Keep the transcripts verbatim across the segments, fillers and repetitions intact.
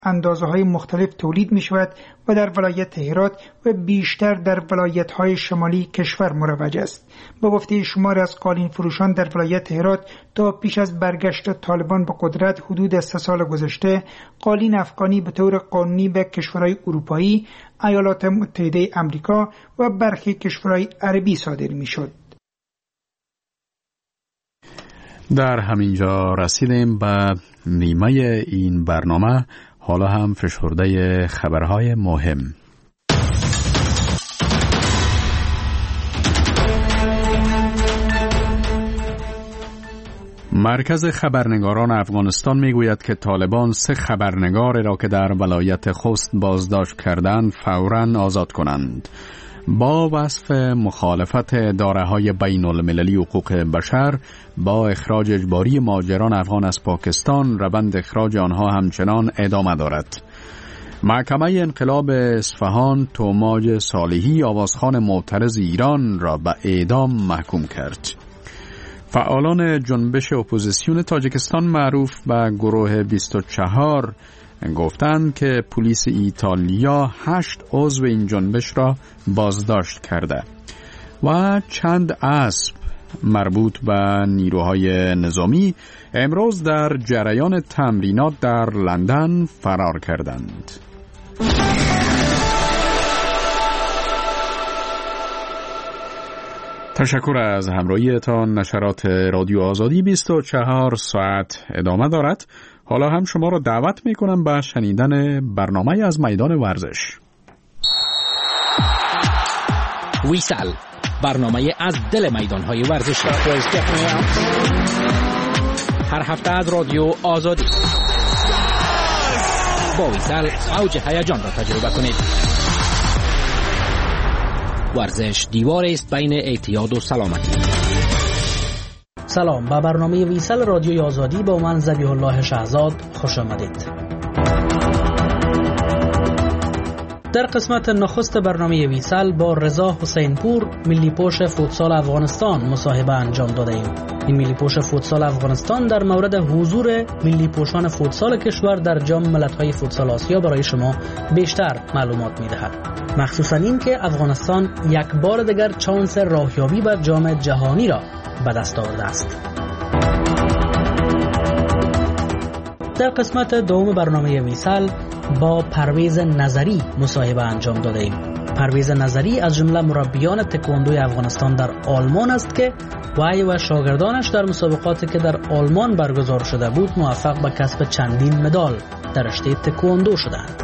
اندازه‌های مختلف تولید می‌شود و در ولایت هرات و بیشتر در ولایت‌های شمالی کشور مروج است. با گفته شمار از قالین فروشان در ولایت هرات تا پیش از برگشت طالبان به قدرت حدود سه سال گذشته، قالین افغانی به طور قانونی به کشورهای اروپایی، ایالات متحده آمریکا و برخی کشورهای عربی صادر می‌شد. در همینجا رسیدیم به نیمه این برنامه. حالا هم فشرده خبرهای مهم. مرکز خبرنگاران افغانستان میگوید که طالبان سه خبرنگار را که در ولایت خوست بازداشت کردند فوراً آزاد کنند. با وصف مخالفت اداره‌های بین المللی حقوق بشر با اخراج اجباری مهاجران افغان از پاکستان، روند اخراج آنها همچنان ادامه دارد. محکمه انقلاب اصفهان توماج صالحی آوازخوان معترض ایران را به اعدام محکوم کرد. فعالان جنبش اپوزیسیون تاجیکستان معروف به گروه بیست و چهار گفتند که پلیس ایتالیا هشت عضو این جنبش را بازداشت کرده و چند اسب مربوط به نیروهای نظامی امروز در جریان تمرینات در لندن فرار کردند. تشکر از همراهیتان. نشرات رادیو آزادی بیست و چهار ساعت ادامه دارد. حالا هم شما را دعوت می کنم به شنیدن برنامه از میدان ورزش. ویسال، برنامه از دل میدان‌های ورزشی. هر هفته از رادیو آزادی. با ویسال اوج هیجان را تجربه کنید. ورزش دیوار است بین اعتیاد و سلامتی. سلام، به برنامه ویسال رادیوی آزادی با من ذبیح الله شهزاد خوش آمدید. در قسمت نخست برنامه ویسال با رضا حسین پور، ملی پوش فوتسال افغانستان مصاحبه انجام داده ایم. این ملی پوش فوتسال افغانستان در مورد حضور ملی پوشان فوتسال کشور در جام ملت‌های فوتسال آسیا برای شما بیشتر معلومات می‌دهد. مخصوصاً این که افغانستان یک بار دیگر چانس راهیابی به جام جهانی را به دست آورده است. در قسمت دوم برنامه ویسال با پرویز نظری مصاحبه انجام داده ایم. پرویز نظری از جمله مربیان تکواندوی افغانستان در آلمان است که وی و شاگردانش در مسابقاتی که در آلمان برگزار شده بود موفق به کسب چندین مدال در رشته تکواندو شدند.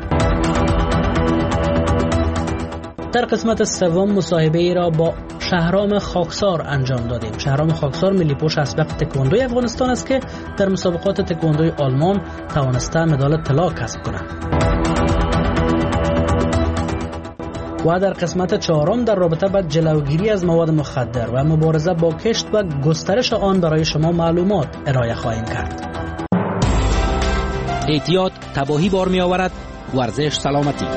در قسمت سوم مصاحبه ای را با شهرام خاکسار انجام دادیم. شهرام خاکسار ملی پوش اسبق تکواندوی افغانستان است که در مسابقات تکواندوی آلمان توانسته مدال طلا کسب کند. و در قسمت چهارم در رابطه با جلوگیری از مواد مخدر و مبارزه با کشت و گسترش آن برای شما معلومات ارائه خواهیم کرد. اعتیاد تباهی بار می آورد، ورزش سلامتی.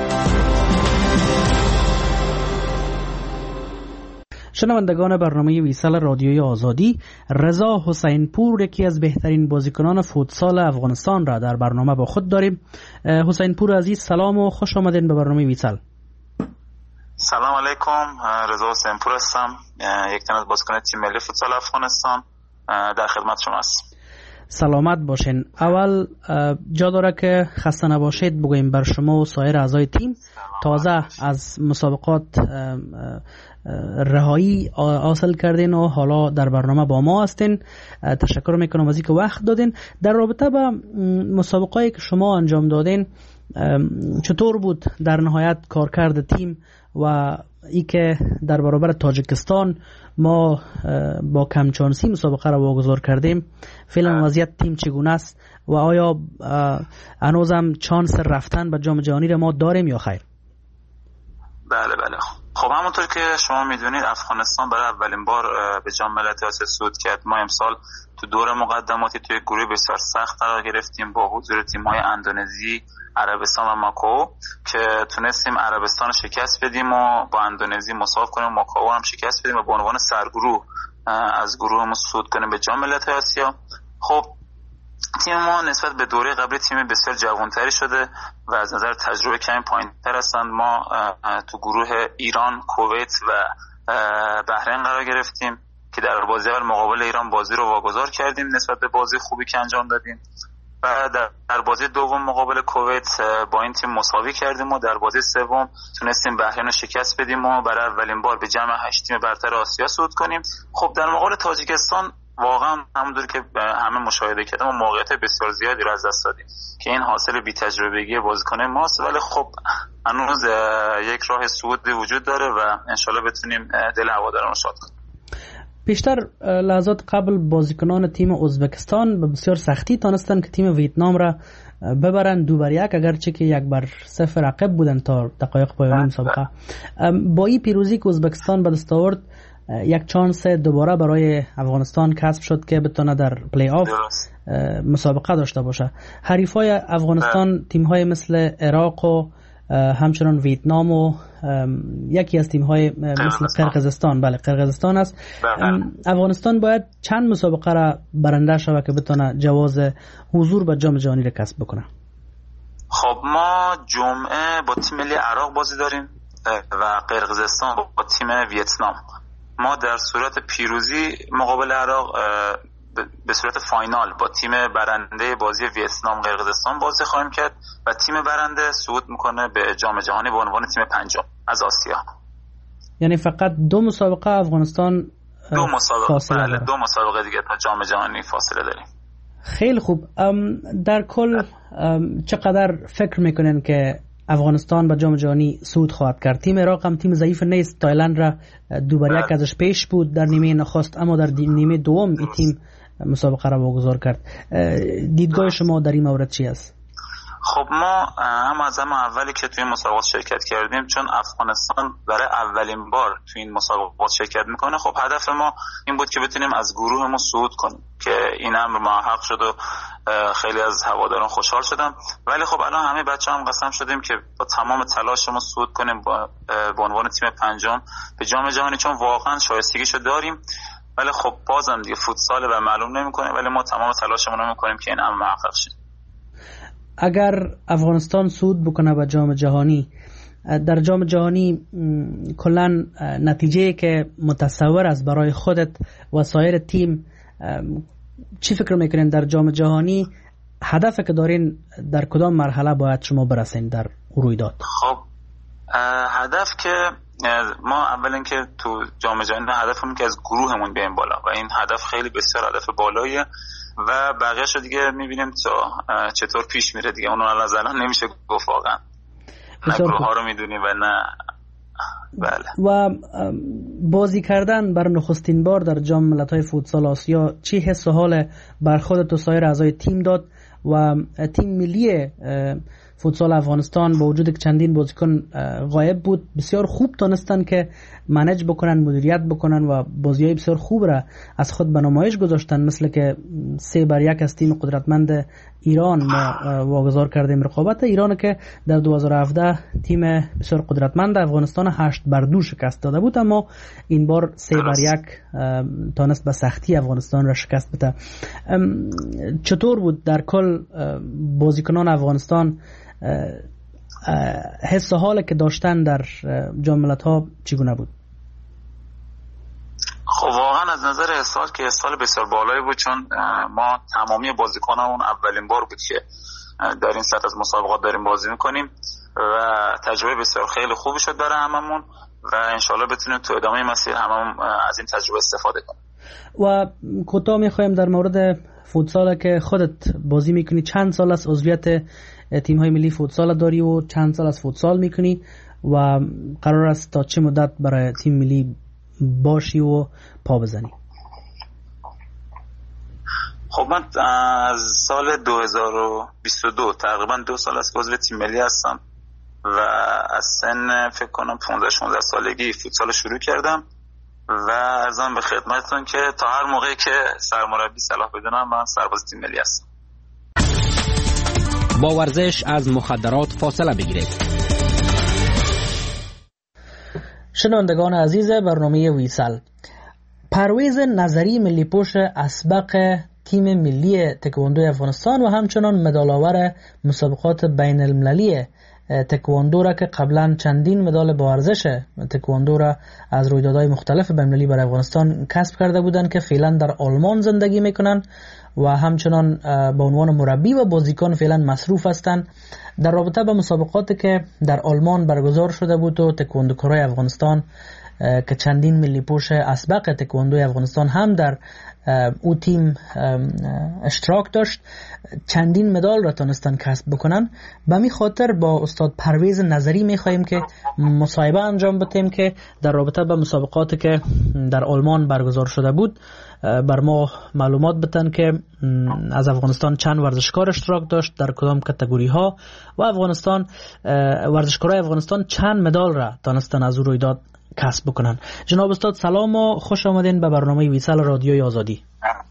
شنوندگان برنامه ویسال رادیوی آزادی، رضا حسین پور یکی از بهترین بازیکنان فوتسال افغانستان را در برنامه با خود داریم. حسین پور عزیز، سلام و خوش آمدین به برنامه ویسال. سلام علیکم، رضا حسین پور هستم، یک تن از بازیکنان تیم ملی فوتسال افغانستان. در خدمت شما هستم. سلامت باشین. اول جا داره که خسته نباشید بگویم بر شما و سایر اعضای تیم. تازه از مسابقات رهایی حاصل کردین و حالا در برنامه با ما هستین. تشکر میکنم از اینکه وقت دادین. در رابطه با مسابقاتی که شما انجام دادین، چطور بود در نهایت کارکرد تیم و ای که در برابر تاجیکستان ما با کمچانسی مسابقه را واگذار کردیم؟ فعلا وضعیت تیم چگونه است و آیا هنوزم چانس رفتن به جام جهانی را ما داریم یا خیر؟ بله بله خب همونطور که شما میدونید افغانستان برای اولین بار به جام ملت‌های آسیا صعود کرد. ما امسال تو دور مقدماتی توی گروه بسیار سخت قرار گرفتیم با حضور تیم‌های اندونزی، عربستان و ماکائو که تونستیم عربستان رو شکست بدیم و با اندونزی مساوی کنیم، ماکائو هم شکست بدیم و به عنوان سرگروه از گروهمون صعود کنیم به جام ملت‌های آسیا. خب تیم ما نسبت به دوره قبلی تیم بسیار جوانتری شده و از نظر تجربه کمی پایین‌تر هستند. ما تو گروه ایران، کویت و بحرین قرار گرفتیم که در بازی اول مقابل ایران بازی رو واگذار کردیم نسبت به بازی خوبی که انجام دادیم و در بازی دوم مقابل کویت با این تیم مساوی کردیم و در بازی سوم تونستیم بحرین رو شکست بدیم و برای اولین بار به جمع هشت تیم برتر آسیا صعود کنیم. خب در مقابل تاجیکستان واقعا همونطور که همه مشاهده کردیم و موقعیت بسیار زیادی رو از دست دادیم که این حاصل بی تجربگی بازیکن ماست، ولی خب هنوز یک راه صعود وجود داره و انشالله بتونیم دل هواداران رو شاد کنیم. پیشتر لحظات قبل بازیکنان تیم ازبکستان به بسیار سختی تانستن که تیم ویتنام را ببرن دو بر یک، اگرچه که یک بر صفر عقب بودن تا دقایق پایانی مسابقه. با این پیروزی که ازبکستان به دست آورد یک چانس دوباره برای افغانستان کسب شد که بتونه در پلی آف مسابقه داشته باشه. حریفای افغانستان تیم‌های مثل عراق و همچنان ویتنام و یکی از تیم‌های مثل قرقیزستان، بله قرقیزستان است. افغانستان باید چند مسابقه را برنده شود که بتونه جواز حضور به جام جهانی را کسب بکنه؟ خب ما جمعه با تیم ملی عراق بازی داریم و قرقیزستان با تیم ویتنام. ما در صورت پیروزی مقابل عراق به صورت فاینال با تیم برنده بازی ویتنام قرقیزستان بازی خواهیم کرد و تیم برنده صعود میکنه به جام جهانی به عنوان تیم پنجم از آسیا. یعنی فقط دو مسابقه افغانستان دو مسابقه فاصله بله دو مسابقه دیگه تا جام جهانی فاصله داریم. خیلی خوب. در کل چقدر فکر میکنن که افغانستان به جام جهانی صعود خواهد کرد؟ تیم عراق هم تیم ضعیف نیست، تایلند را دو بر یک ازش پیش بود در نیمه نخست، اما در نیمه دوم این تیم مسابقه را واگذار کرد. دیدگاه شما در این مورد چی است؟ خب ما هم از هم اولی که توی مسابقات شرکت کردیم، چون افغانستان برای اولین بار توی این مسابقات شرکت میکنه، خب هدف ما این بود که بتونیم از گروهمون صعود کنیم که این امر محقق شد و خیلی از هواداران خوشحال شدم. ولی خب الان همه بچه هم قسم شدیم که با تمام تلاشمون صعود کنیم با به عنوان تیم پنجم به جام جهانی، چون واقعا شایستگیشو داریم. ولی خب بازم دیگه فوتسال و معلوم نمیکنه، ولی ما تمام تلاشمون رو میکنیم که این امر محقق شه. اگر افغانستان صعود بکنه به جام جهانی، در جام جهانی کلا نتیجه که متصور است برای خودت و سایر تیم، چی فکر میکنین در جام جهانی هدف که دارین در کدام مرحله باید شما برسین در رویداد؟ خب هدف که ما اولا که تو جام جهانی هدفمون که از گروهمون بیایم بالا و این هدف خیلی بسیار هدف بالاییه و بقیه‌اش رو دیگه می‌بینیم تا چطور پیش میره دیگه. اون از الان نمیشه گفت واقعا، نه گروه‌ها رو می‌دونیم و نه بله. و بازی کردن بر نخستین بار در جام ملت‌های فوتسال آسیا چی حس و حال بر خودت و سایر اعضای تیم داد و تیم ملی فوتسال افغانستان با وجود که چندین بازیکن غایب بود بسیار خوب تونستن که منیج بکنن، مدیریت بکنن و بازی‌های بسیار خوب را از خود به نمایش گذاشتن، مثل که سه بر یک از تیم قدرتمند ایران ما واگذار کردیم رقابت ایران که در دو هزار و هفده تیم بسیار قدرتمند افغانستان هشت بر دو شکست داده بود، اما این بار سه بر یک تونست به سختی افغانستان را شکست بده. چطور بود در کل بازیکنان افغانستان حس و حالی که داشتن در جام ملت‌ها چگونه بود؟ خب واقعا از نظر احسال که احسال بسیار بالایی بود، چون ما تمامی بازیکنامون اولین بار بود که در این سطح از مسابقات داریم بازی میکنیم و تجربه بسیار خیلی خوبی شد برای هممون و انشالله بتونیم تو ادامه مسیر هممون از این تجربه استفاده کنیم. و کوتاه میخوایم در مورد فوتسال که خودت بازی میکنی، چند سال از عضویت تیم های ملی فوتسال داری و چند سال از فوتسال میکنی و قرار است تا چه مدت برای تیم ملی باشی و پا بزنی؟ خب من از سال دو هزار و بیست و دو تقریبا دو سال است که عضو تیم ملی هستم و از سن فکر کنم پانزده شانزده سالگی فوتسال شروع کردم و ارزم به خدمتتون که تا هر موقعی که سرمربی صلاح بدونم من سرباز تیم ملی هستم. با ورزش از مخدرات فاصله بگیرید. شنوندگان عزیز برنامه ویسل، پرویز نظری ملی پوش اسبق تیم ملی تکواندو افغانستان و همچنان مدال آور مسابقات بین المللی تکواندو را که قبلا چندین مدال با ارزش تکواندو را از رویدادهای مختلف بین المللی برای افغانستان کسب کرده بودند که فعلا در آلمان زندگی میکنن و همچنان به عنوان مربی و بازیکن فعلا مصروف هستند. در رابطه با مسابقاتی که در آلمان برگزار شده بود و تکواندوکارای افغانستان که چندین ملی پوش اسبق تکواندوی افغانستان هم در او تیم اشتراک داشت، چندین مدال را تونستن کسب بکنن. به می خاطر با استاد پرویز نظری می خواهیم که مصاحبه انجام بدیم که در رابطه با مسابقاتی که در آلمان برگزار شده بود بر ما معلومات بدن که از افغانستان چند ورزشکار اشتراک داشت در کدام کاتگوری ها و افغانستان ورزشکارای افغانستان چند مدال را تونستن از او رویداد کسب بکنن. جناب استاد سلام و خوش آمدین به برنامه ویسال رادیوی آزادی.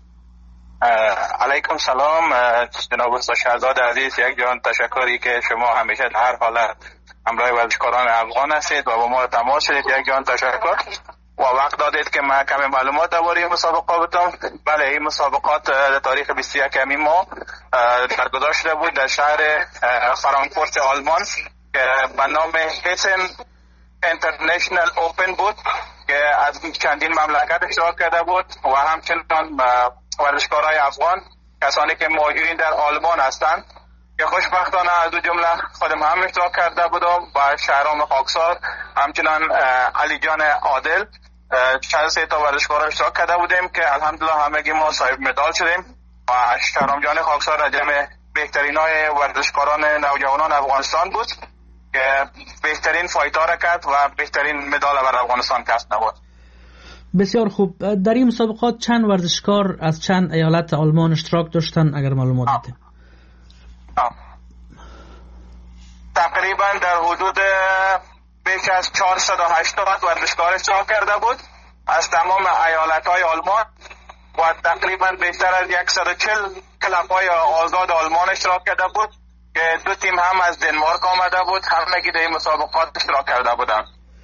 علیکم سلام جناب استاد شهزاد عزیز، یک جان تشکری که شما همیشه در هر حالت همراه ورزشکاران افغان هستید و با ما تماس شدید. یک جان تشکر و وقت دادید که ما کمی معلومات درباره مسابقات بدم. بله، این مسابقات در تاریخ بیست و یک ماه برگزار شده بود در شهر فرانکفورت آلمان که به نام هسن اینترنشنال اوپن بود که از چندین مملکت اشتراک کرده بود و همچنان ورزشکارای افغان، کسانی که موجودین در آلمان هستند که خوشبختانه از دو جمله خودم هم اشتراک کرده بودم و شهرام خاکسار، همچنان علی جان عادل، چند سه تا ورزشکار اشتراک کرده بودیم که الحمدلله همگی ما صاحب مدال شدیم و شهرام جان خاکسار از جمع بهترینای ورزشکاران نوجوانان افغانستان بود که بهترین فایتا را کرد و بهترین مدال بر افغانستان کسب نمود. بسیار خوب. در این مسابقات چند ورزشکار از چند ایالت آلمان اشتراک داشتن اگر معلومات بدید؟ تقریبا در حدود بیش از چهارصد و هشتاد ورزشکار اشتراک کرده بود از تمام ایالت‌های آلمان و تقریبا بیشتر از صد و چهل کلب‌های آزاد آلمان اشتراک کرده بود که دو تیم هم از دنمارک آمده بود، همگی در این مسابقات اشتراک کرده بودند.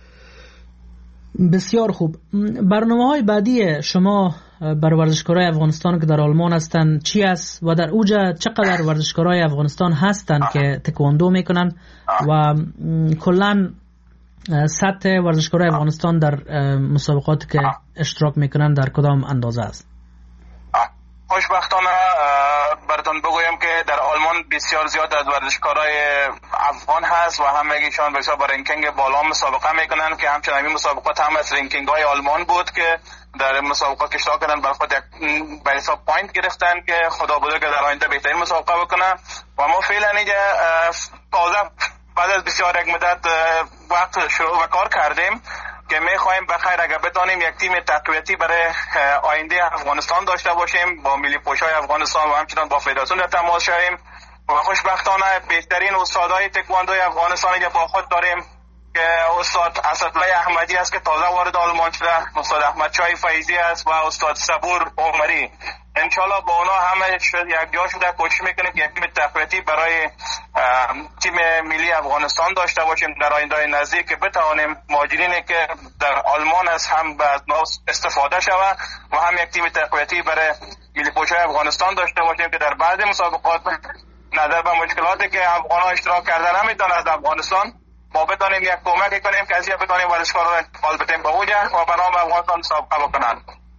بسیار خوب. برنامه‌های بعدی شما بر ورزشکارای افغانستان که در آلمان هستند چی است و در اوجا چقدر ورزشکارای افغانستان هستند که تکواندو میکنن و کلاً سطح ورزشکارای افغانستان در مسابقاتی که اشتراک میکنن در کدام اندازه است؟ خوشبختانه براتون بگویم که در آلمان بسیار زیاد از ورزشکارای افغان هست و همگیشان بسیار با رنکینگ بالا مسابقه میکنن که همچنین این مسابقات هم از رنکینگ های آلمان بود که در مسابقات اشتراک کردن برای خود به حساب پوینت گرفتن که خدا بوده که در آینده بهترین مسابقه بکنن و ما فعلا اینجا تازه بعد از بسیار یک مدت وقت شروع و کار کردیم که میخوایم بخیر اگر بتانیم یک تیم تقویتی برای آینده افغانستان داشته باشیم با ملی پوشای افغانستان و همچنان با فدراسیون در تماس شویم و خوشبختانه بهترین استادای تکواندوی افغانستان اینجا با خود داریم که استاد اسدالله احمدی است که تازه وارد آلمان شده، استاد احمد شاه فیضی است و استاد صبور عمری. انشالله با اونا همه یک جا شده کوشش میکنیم که یک تیم تقویتی برای تیم ملی افغانستان داشته باشیم در آینده نزدیک که بتوانیم مهاجرینی که در آلمان است هم از ما استفاده شود و هم یک تیم تقویتی برای ملی پوشای افغانستان داشته باشیم که در بعض مسابقات نظر به مشکلاتی که افغان‌ها اشتراک کردن نمیتونن از افغانستان ما بتونیم یک کمکی کنیم که از این بتونیم ورزشکاران انتقال بدیم به اوجه و به نام افغانستان مسابقه بکنن.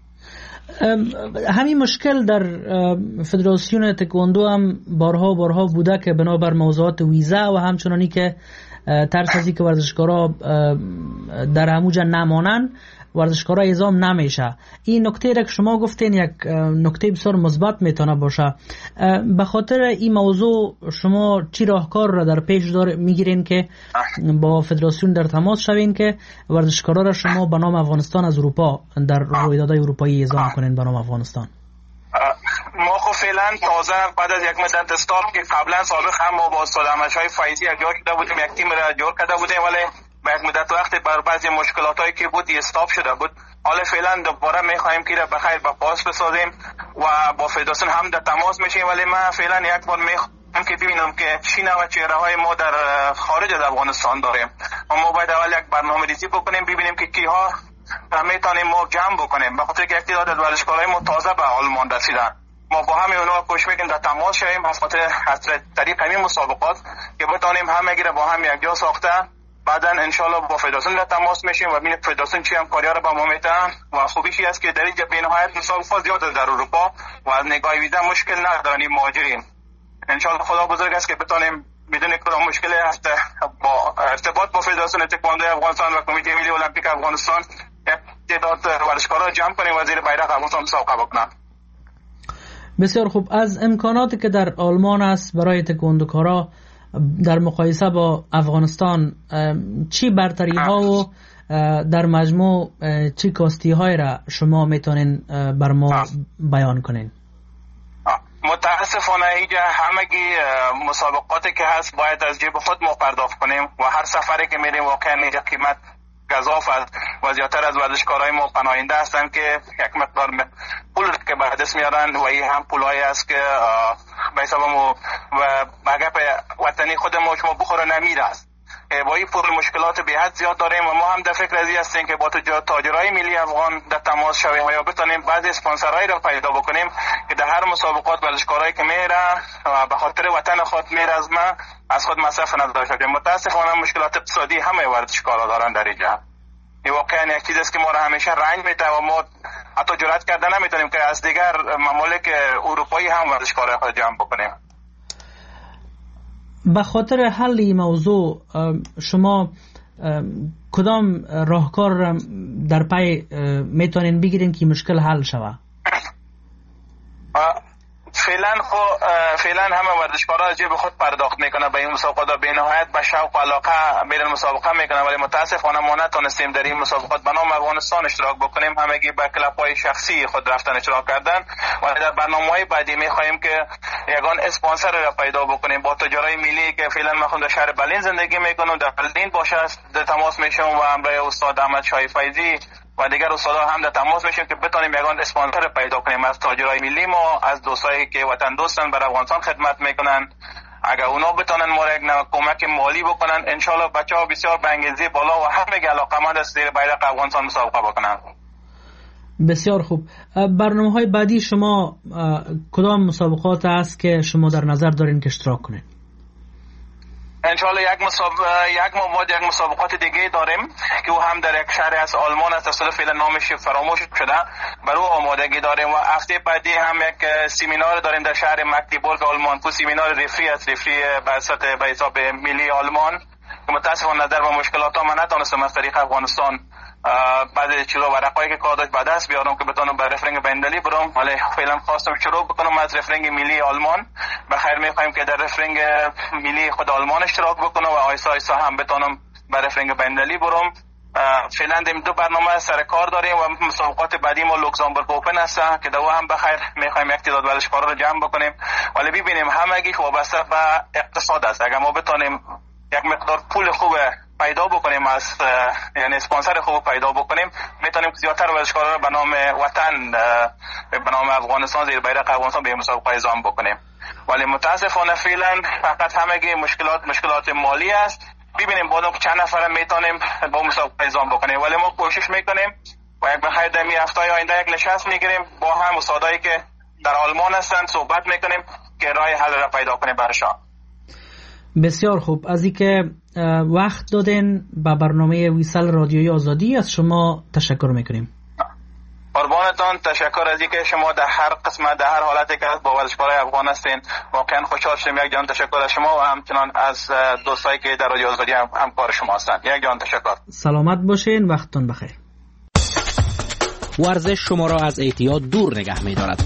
همین مشکل در فدراسیون تکواندو هم بارها بارها بوده که بنابر موضوعات ویزا و همچنانی که ترس از اینکه ورزشکارا در هموجا نمانن ورزشکارا اعزام نمیشه. این نکته را که شما گفتین یک نکته بسیار مثبت میتونه باشه. به خاطر این موضوع شما چی راهکار را در پیش دار میگیرین که با فدراسیون در تماس شوین که ورزشکارا را شما به نام افغانستان از اروپا در رویدادهای اروپایی اعزام کنین به نام افغانستان؟ ما خب فعلا تازه بعد از یک مدت استارت که قبلا سابق هم ما با استاد احمد شاه فیضی یک جا شده بودیم، یک تیم را جور کرده بودیم ولی به یک مدت وقت بر بعضی مشکلاتایی که بود استاپ شده بود. حالا فعلا دوباره میخوایم که را بخیر با پاس بسازیم و با فدراسیون هم در تماس میشیم ولی من فعلا یک بار میخوام که ببینم که چی نوع چهره‌های ما در خارج از افغانستان داریم و ما باید اول یک برنامه‌ریزی بکنیم ببینیم که کیها میتونیم ما جمع بکنیم، به خاطر که یک تعداد از ورزشکارای ما تازه به آلمان رسیدن ما با همه اونا کوشش میکنیم در تماس شویم از خاطر از طریق همین مسابقات که بتونیم همه گیره با هم یک جا ساخته. بعدا انشالله با فدراسیون در تماس میشیم و ببینیم فدراسیون چی همکاری را با ما میتن و خوبیشی است که در اینجا بین‌نهایت مسابقات زیاد در اروپا و از نگاه ویزا مشکل نداریم مهاجرین. انشالله خدا بزرگ است که بتونیم بدون کدام مشکلی هست با ارتباط با فدراسیون تکواندو افغانستان و کمیته ملی المپیک افغانستان تعداد ورزشکارا جمع کنیم و زیر بیرق افغانستان مسابقه بکنن. بسیار خوب. از امکاناتی که در آلمان است برای تکواندوکارا در مقایسه با افغانستان چی برتری ها و در مجموع چی کاستی های را شما میتونین بر ما بیان کنین؟ متاسفانه اینجا همگی مسابقاتی که هست باید از جیب خود ما پرداخت کنیم و هر سفری که میریم واقعا اینجا قیمت گزاف است و زیادتر از ورزشکارای ما پناهنده هستند که یک مقدار پول که به دست میارن و این هم پولایی است که به حساب ما و بگپ وطنی خود ما شما بخوره نمیره است. با این پول مشکلات به حد زیاد داریم و ما هم در فکر ازی هستیم که با تاجرای ملی افغان در تماس شویم و یا بتونیم بعضی اسپانسرایی را پیدا بکنیم که در هر مسابقات ورزشکارایی که میره و به خاطر وطن خود میره از ما از خود مصرف نداشته باشیم. متاسفانه مشکلات اقتصادی همه ورزشکارا دارن در اینجا. این واقعا یک چیزی است که ما را همیشه رنج میده و ما حتی جرئت کرده نمیتونیم که از دیگر ممالک اروپایی هم ورزشکارای خود جمع بکنیم. به خاطر حل این موضوع شما کدام راهکار را در پی میتونین بگیرین که مشکل حل شود؟ فعلا خو فعلا همه ورزشکارا از جیب خود پرداخت میکنه به این مسابقات به نهایت به شوق و علاقه میرن مسابقه میکنه، ولی متاسفانه ما نتونستیم در این مسابقات به نام افغانستان اشتراک بکنیم. همگی به کلب‌های شخصی خود رفتن اشتراک کردن و در برنامه‌های بعدی میخواهیم که یگان اسپانسر را پیدا بکنیم با تجارای ملی که فعلا ما خود در شهر برلین زندگی میکنم، در برلین باشه در تماس میشم و همراه استاد احمد شاه فیضی و دیگر استادا هم در تماس میشیم که بتونیم یگان اسپانسر پیدا کنیم از تاجرای ملی ما، از دوستایی که وطن دوستن بر افغانستان خدمت میکنن. اگر اونا بتونن ما را یک نوع کمک مالی بکنن انشالله بچه‌ها بسیار به انگیزه بالا و همه علاقه‌مند است زیر بیرق افغانستان مسابقه بکنن. بسیار خوب. برنامه‌های بعدی شما کدام مسابقات است که شما در نظر دارین که اشتراک کنین؟ انشالله یک مسابقه یک مواد یک مسابقات دیگه داریم که او هم در یک شهر از آلمان است، اصلا فعلا نامش فراموش شده، برای آمادگی داریم و هفته بعدی هم یک سمینار داریم در شهر مگدیبورگ آلمان، کو سمینار رفری است، رفری به حساب به حساب ملی آلمان که متاسفانه نظر به مشکلات ما نتونستم از طریق افغانستان بعد چلو ورقایی که کار داشت بعد دست بیارم که بتونم به رفرنگ بین‌المللی برم، ولی فعلا خواستم شروع بکنم از رفرنگ ملی آلمان. بخیر می‌خوایم که در رفرنگ ملی خود آلمان اشتراک بکنم و آیسا آیسا هم بتونم به رفرنگ بین‌المللی برم. فعلا دیم دو برنامه سر کار داریم و مسابقات بعدی ما لوکزامبورگ اوپن هست که دو هم بخیر می‌خوایم یک تعداد ورزشکارا رو جمع بکنیم، ولی ببینیم همگی وابسته به اقتصاد است. اگر ما بتونیم یک مقدار پول خوبه پیدا بکنیم از یعنی اسپانسر خوب پیدا بکنیم میتونیم زیادتر ورزشکارا رو به نام وطن به نام افغانستان زیر بیرق افغانستان به مسابقه اعزام بکنیم، ولی متاسفانه فعلا فقط همگی مشکلات مشکلات مالی است. ببینیم بعدا چند نفر میتونیم با مسابقه اعزام بکنیم، ولی ما کوشش میکنیم و یک بخیر در می هفته آینده یک نشست میگیریم با هم استادایی که در آلمان هستند صحبت میکنیم که راه حل را پیدا کنیم برشان. بسیار خوب. از اینکه وقت دادین به برنامه ویسال رادیوی آزادی از شما تشکر میکنیم. قربانتان، تشکر از اینکه شما در هر قسمت در هر حالتی که با ورزشکارای افغان هستین واقعا خوشحال شدیم. یک جان تشکر از شما و همچنان از دوستایی که در رادیو آزادی هم همکار شما هستند. یک جان تشکر. سلامت باشین، وقتتون بخیر. ورزش شما را از اعتیاد دور نگه می‌دارد.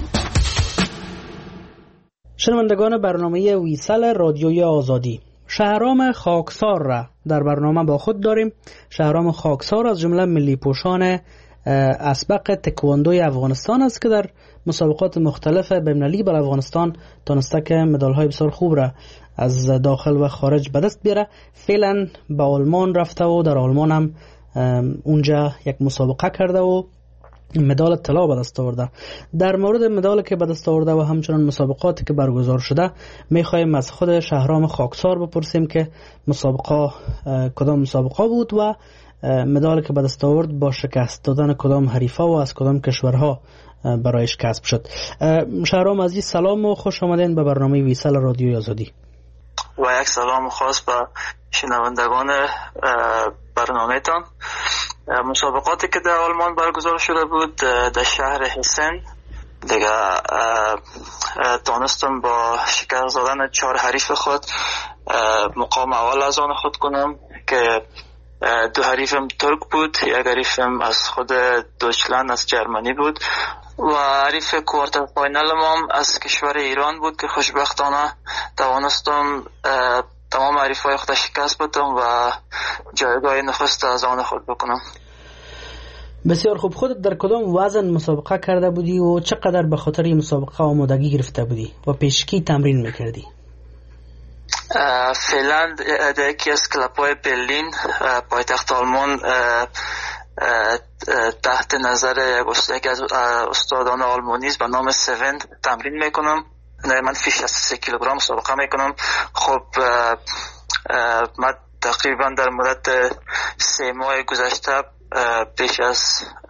شنوندگان برنامه ویسال رادیوی آزادی، شهرام خاکسار را در برنامه با خود داریم. شهرام خاکسار از جمله ملی پوشان اسبق تکواندوی افغانستان است که در مسابقات مختلف بین‌المللی بر افغانستان تونسته که مدال‌های بسیار خوب را از داخل و خارج به دست بیاره. فعلا به آلمان رفته و در آلمان هم اونجا یک مسابقه کرده و مدال طلا به دست آورده. در مورد مدالی که به دست آورده و همچنان مسابقاتی که برگزار شده می‌خوایم از خود شهرام خاکسار بپرسیم که مسابقه کدام مسابقه بود و مدال که به دست آورد با شکست دادن کدام حریفه و از کدام کشورها برایش کسب شد. شهرام عزیز سلام و خوش آمدین به برنامه ویسال رادیوی آزادی. و یک سلام خاص به شنوندگان برنامه تان. مسابقاتی که در آلمان برگزار شده بود در شهر هسن دیگه تانستم با شکست دادن چهار حریف خود مقام اول از آن خود کنم که دو حریفم ترک بود، یک حریفم از خود دویچلند از جرمنی بود و حریف کوارتر فاینال ما از کشور ایران بود که خوشبختانه توانستم تمام حریفای خود شکست بدم و جایگاه نخست از آن خود بکنم. بسیار خوب. خودت در کدام وزن مسابقه کرده بودی و چقدر به خاطر این مسابقه آمادگی گرفته بودی و پیشکی تمرین میکردی؟ فعلا در یکی از کلاب‌های برلین پایتخت آلمان تحت نظر یکی از استادان آلمانی به نام سوند تمرین میکنم. من فیش از سه کیلوگرم مسابقه میکنم. خب من تقریبا در مدت سه ماه گذشته بیش از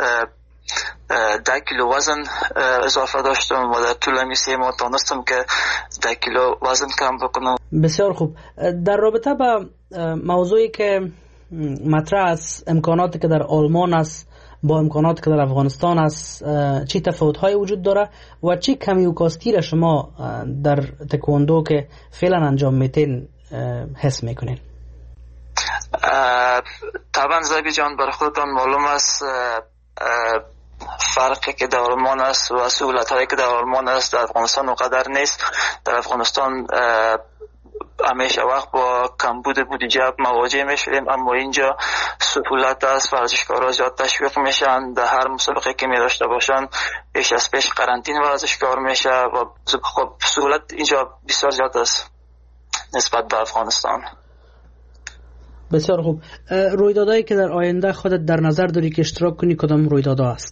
ده کیلو وزن اضافه داشتم و در طول این سه ماه تانستم که ده کیلو وزن کم بکنم. بسیار خوب. در رابطه با موضوعی که مطرح است، امکاناتی که در آلمان است با امکاناتی که در افغانستان است، چی تفاوت‌های وجود داره و چی کمی و کاستی را شما در تکواندو که فعلا انجام میتین حس میکنین؟ طبعا زبی جان برای خودتان معلوم است فرقی که در آلمان است و سهولت‌هایی که در آلمان است در افغانستان اونقدر نیست. در افغانستان همیشه وقت با کمبود بودجه مواجه میشیم، اما اینجا سهولت است، ورزشکارا زیاد تشویق میشن، در هر مسابقه که می داشته باشن پیش از پیش قرنطینه ورزشکار میشه و خب سهولت اینجا بسیار زیاد است نسبت به افغانستان. بسیار خوب. رویدادهایی که در آینده خودت در نظر داری که اشتراک کنی کدام رویدادها است؟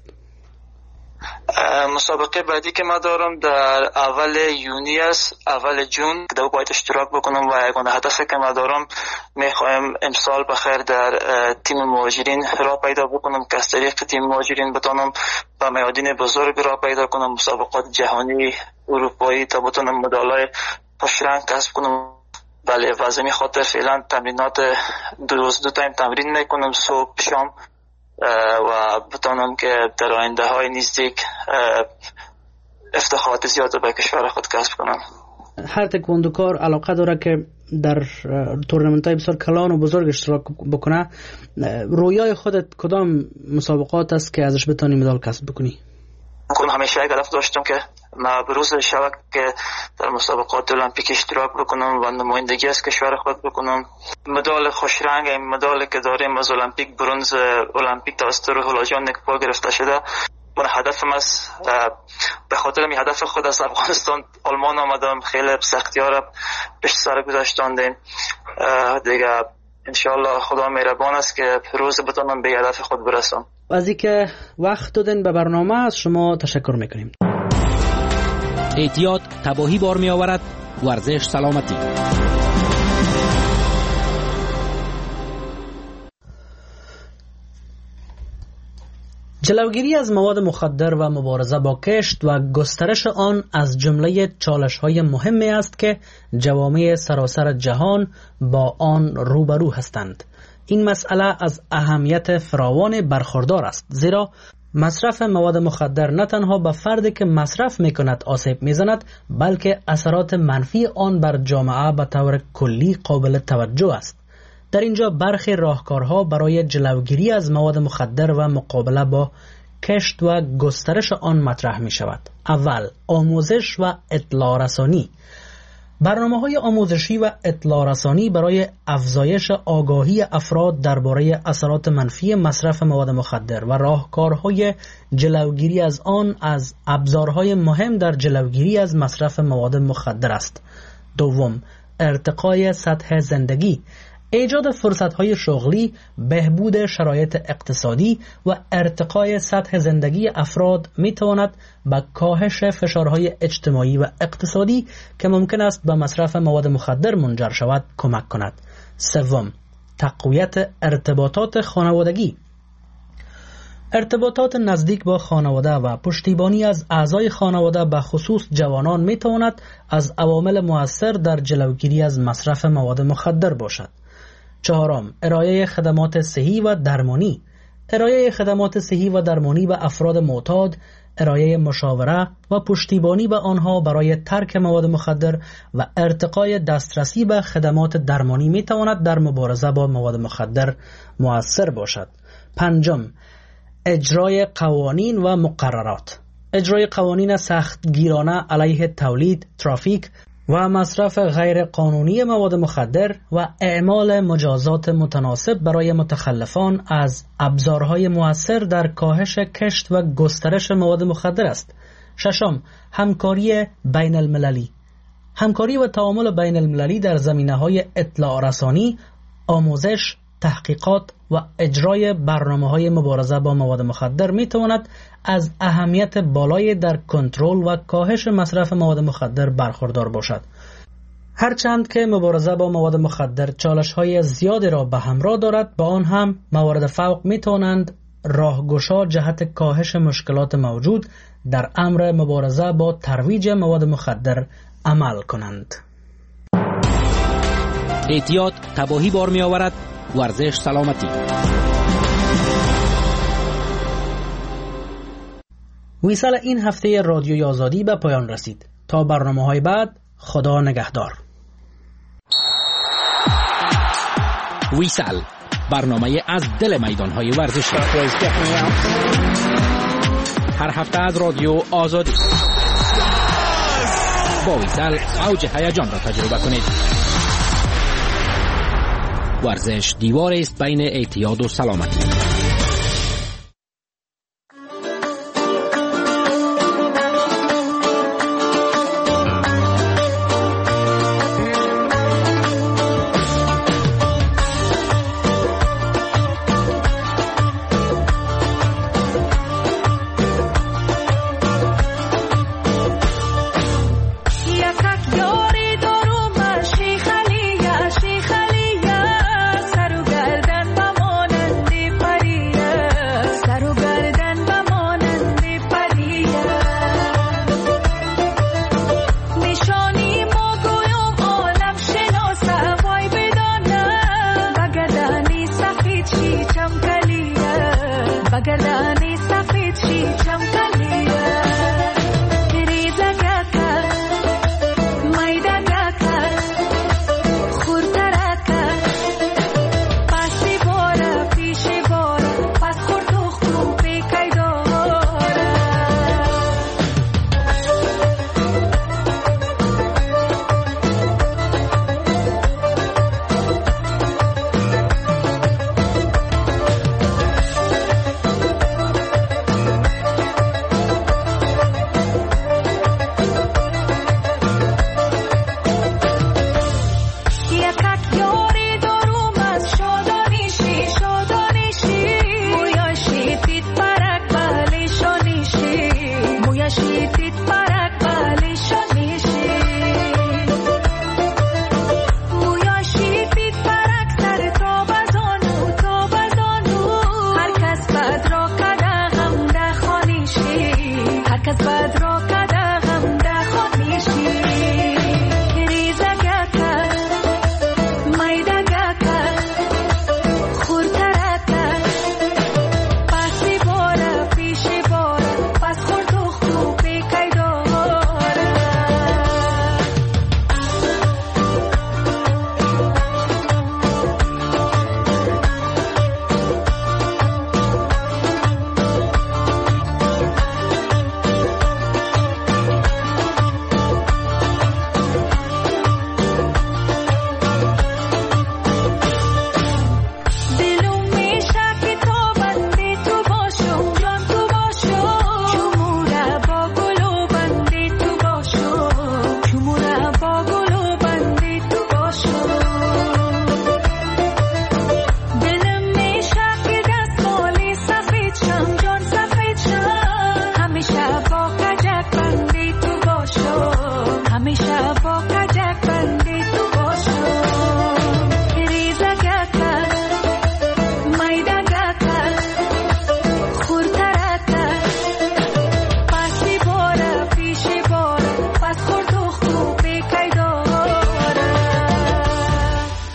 مسابقه بعدی که ما دارم در اول یونی است، اول جون که باید اشتراک بکنم و یگانه هدفی که ما دارم میخوایم امسال بخیر در تیم مهاجرین را پیدا بکنم که از طریق تیم مهاجرین بتونم به میادین بزرگ را پیدا کنم، مسابقات جهانی اروپایی تا بتونم مدالای خوشرنگ کسب کنم. بله و از این خاطر فعلا تمرینات دو روز دو تایم تمرین میکنم، صبح شام، و بتونم که در آینده های نزدیک افتخارات زیاد به کشور خود کسب کنم. هر تکواندوکار علاقه داره که در تورنمنت های بسیار کلان و بزرگ اشتراک بکنه. رویای خودت کدام مسابقات است که ازش بتونی مدال کسب بکنی؟ من همیشه یک هدف داشتم که ما بروز شود که در مسابقات المپیک اشتراک بکنم و نمایندگی از کشور خود بکنم. مدال خوشرنگ، این مدال که داریم از المپیک، برنز المپیک توسط روح جان نکپا گرفته شده. من هدفم است، به خاطر این هدف خود از افغانستان آلمان آمدم، خیلی سختی‌ها را پیش سر گذاشتاندیم دیگه. انشالله خدا مهربان است که روز بتونم به هدف خود برسم. از اینکه وقت دادن به برنامه از شما تشکر میکنیم. احتیاط تباهی بار می آورد، ورزش سلامتی. جلوگیری از مواد مخدر و مبارزه با کشت و گسترش آن از جمله چالش‌های مهمی است که جوامع سراسر جهان با آن روبرو هستند. این مسئله از اهمیت فراوان برخوردار است، زیرا مصرف مواد مخدر نه تنها به فردی که مصرف می‌کند آسیب می‌زند، بلکه اثرات منفی آن بر جامعه به طور کلی قابل توجه است. در اینجا برخی راهکارها برای جلوگیری از مواد مخدر و مقابله با کشت و گسترش آن مطرح می شود. اول، آموزش و اطلاع رسانی. برنامه‌های آموزشی و اطلاع رسانی برای افزایش آگاهی افراد درباره اثرات منفی مصرف مواد مخدر و راهکارهای جلوگیری از آن از ابزارهای مهم در جلوگیری از مصرف مواد مخدر است. دوم، ارتقای سطح زندگی. ایجاد فرصت‌های شغلی، بهبود شرایط اقتصادی و ارتقای سطح زندگی افراد می‌تواند به کاهش فشارهای اجتماعی و اقتصادی که ممکن است به مصرف مواد مخدر منجر شود کمک کند. سوم، تقویت ارتباطات خانوادگی. ارتباطات نزدیک با خانواده و پشتیبانی از اعضای خانواده به خصوص جوانان می تواند از عوامل مؤثر در جلوگیری از مصرف مواد مخدر باشد. چهارم، ارائه خدمات صحی و درمانی. ارائه خدمات صحی و درمانی به افراد معتاد، ارائه مشاوره و پشتیبانی به آنها برای ترک مواد مخدر و ارتقای دسترسی به خدمات درمانی می تواند در مبارزه با مواد مخدر مؤثر باشد. پنجم، اجرای قوانین و مقررات. اجرای قوانین سختگیرانه علیه تولید، ترافیک و مصرف غیر قانونی مواد مخدر و اعمال مجازات متناسب برای متخلفان از ابزارهای مؤثر در کاهش کشت و گسترش مواد مخدر است. ششم، همکاری بین المللی. همکاری و تعامل بین المللی در زمینه‌های اطلاع رسانی، آموزش، تحقیقات و اجرای برنامه‌های مبارزه با مواد مخدر می‌تواند از اهمیت بالای در کنترل و کاهش مصرف مواد مخدر برخوردار باشد. هرچند که مبارزه با مواد مخدر چالش‌های زیادی را به همراه دارد، با آن هم موارد فوق می‌توانند راهگشا جهت کاهش مشکلات موجود در امر مبارزه با ترویج مواد مخدر عمل کنند. اعتیاد تباهی بار می‌آورد، ورزش سلامتی. ویسال این هفته رادیوی آزادی به پایان رسید. تا برنامه‌های بعد، خدا نگهدار. ویسال، برنامه از دل میدان‌های ورزشی. هر هفته از رادیو آزادی. با ویسال اوج هیجان را تجربه کنید. ورزش دیواری است بین اعتیاد و سلامتی.